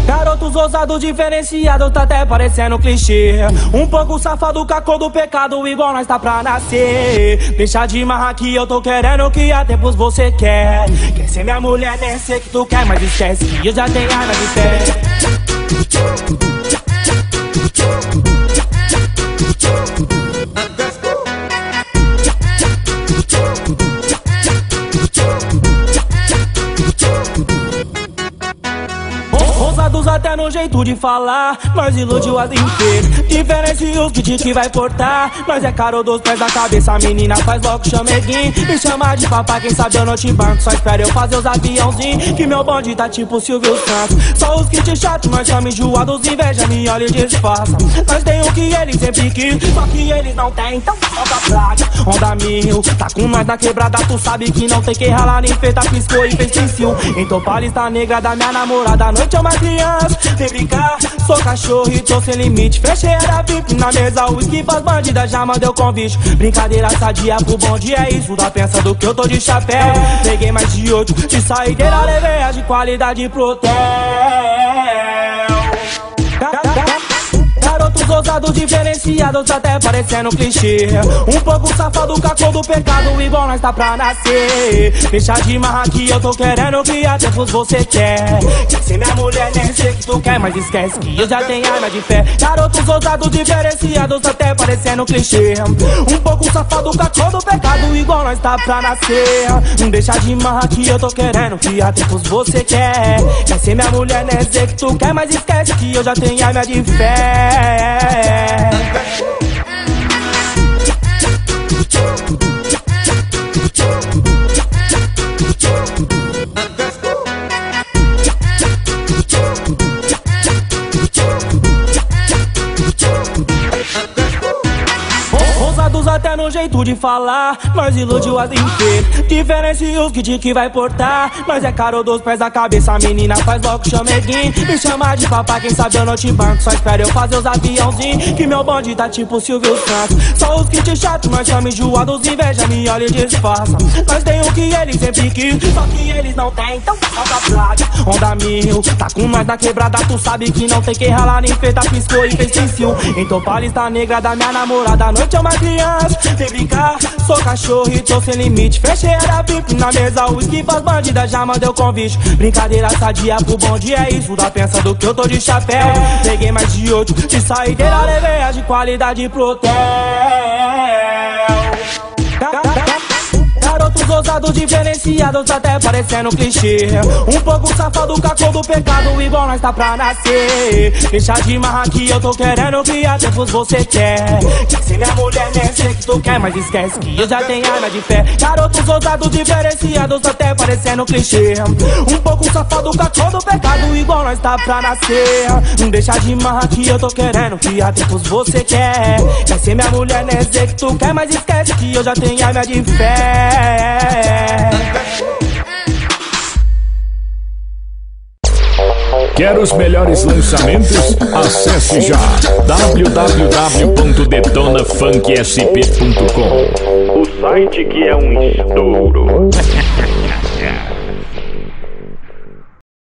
Garotos ousados, diferenciados, tá até parecendo clichê. Um pouco safado, com a cor do pecado, igual nós tá pra nascer. Deixa de marrar que eu tô querendo que há tempos você quer. Quer ser minha mulher, nem sei que tu quer, mas esquece que eu já tenho arma de fé. Ousados até no jeito de falar, nós iludiu as inteiras. Diferencia os que vai portar, nós é caro dos pés da cabeça. A menina faz logo chameguinho, me chama de papai, quem sabe eu não te banco. Só espera eu fazer os aviãozinhos, que meu bonde tá tipo Silvio Santos. Só os kits chatos, nós chama enjoados, inveja me olha e disfarça. Nós tem o que eles sempre quis, só que eles não tem, então toca praga. Onda mil, tá com nós na quebrada, tu sabe que não tem que ralar nem feita, piscou e fez pincil. Então palista negra da minha namorada, à noite é uma criança, vem brincar, sou cachorro e tô sem limite. Fechei era VIP na mesa, o whisky pras bandidas, já mandei o convite. Brincadeira sadia pro bonde, é isso, tá pensando que eu tô de chapéu. Peguei mais de 8, de saideira levei as de qualidade pro hotel. Garotos ousados, diferenciados, até parecendo clichê. Um pouco safado, com a cor do pecado, igual nós tá pra nascer. Deixa de marrar que eu tô querendo que há tempos você quer. Quer ser minha mulher, nem sei que tu quer, mas esquece que eu já tenho arma de fé. Garotos ousados, diferenciados, até parecendo clichê. Um pouco safado, com a cor do pecado, igual nós tá pra nascer. Deixa de marrar que eu tô querendo que há tempos você quer. Quer ser minha mulher, nem sei que tu quer, mas esquece que eu já tenho arma de fé. Ousados até no jeito de falar, nós iludiu as inteiras. Diferencia os que vai portar, nós é caro dos pés da cabeça. A menina faz logo chameguinho, me chama de papai, quem sabe eu não te banco. Só espera eu fazer os aviãozinhos, que meu bonde tá tipo Silvio Santos. Só os kits chatos, nós chama enjoados, inveja me olha e disfarça. Nós tem o que eles sempre quis, só que eles não tem, então toca praga. Onda mil, tá com nós na quebrada, tu sabe que não tem que ralar nem feita, piscou e fez pincil. Então palista negra da minha namorada, à noite é uma criança, vem brincar, sou cachorro e tô sem limite. Fechei era VIP na mesa, o whisky pras bandidas, já mandei o convite. Brincadeira sadia pro bonde, é isso, tá pensando que eu tô de chapéu. Peguei mais de 8, de saideira levei as de qualidade pro hotel. Garotos ousados, diferenciados, até parecendo clichê. Um pouco safado, com a cor do pecado, igual nós tá pra nascer. Deixa de marrar que eu tô querendo que há tempos você quer. Quer ser minha mulher, nem sei que tu quer, mas esquece que eu já tenho arma de fé. Garotos ousados, diferenciados, até parecendo clichê. Um pouco safado, com a cor do pecado, igual nós tá pra nascer. Deixa de marrar que eu tô querendo que há tempos você quer. Quer ser minha mulher, nem sei que tu quer, mas esquece que eu já tenho arma de fé. Quer os melhores lançamentos? Acesse já www.detonafunksp.com, o site que é um estouro.